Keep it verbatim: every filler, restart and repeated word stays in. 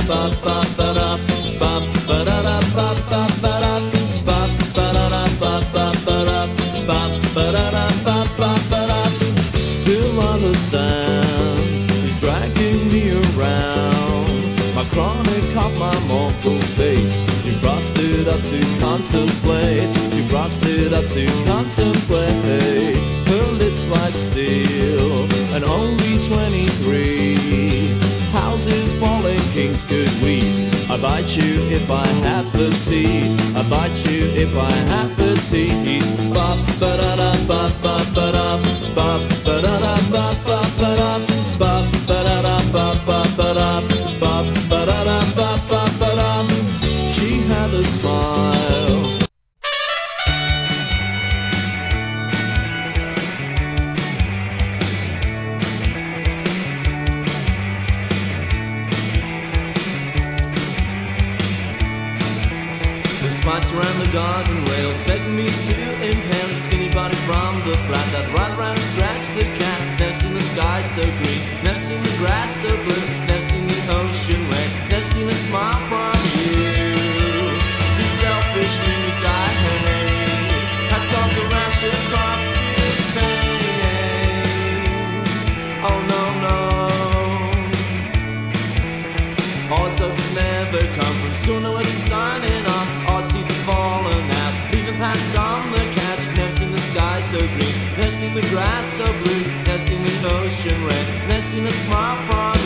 Still on the sands, he's dragging me around. My chronic cough, my mournful face, too frosted up to contemplate, too frosted up to contemplate. Her lips like steel, and only twenty-three. Houses falling, kings could weep. I bite you if I have the teeth. I bite you if I have the teeth. Ba ba da da ba ba ba da ba ba da da ba ba ba da ba ba da da ba ba ba da ba ba da da ba ba ba da. She had a smile. The spice around the garden rails begging me to impale a skinny body from the flat that ride around and scratch the cat. Never seen the sky so green, never seen the grass so blue, never seen the ocean red, never seen a smile from you. These selfish moods I hate has caused a rash across his face. Oh no, no. All his hopes never come from school, nowhere to sign it on. All his teeth have fallen out, leaving patterns on the couch. Never seen the sky so green, never seen the grass so blue, never seen the ocean red, never seen a smile from